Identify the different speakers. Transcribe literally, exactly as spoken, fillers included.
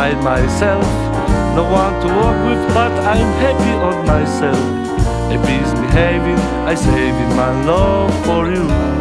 Speaker 1: find myself. No one to walk with, but I'm happy on myself. A misbehaving, I saving my love for you.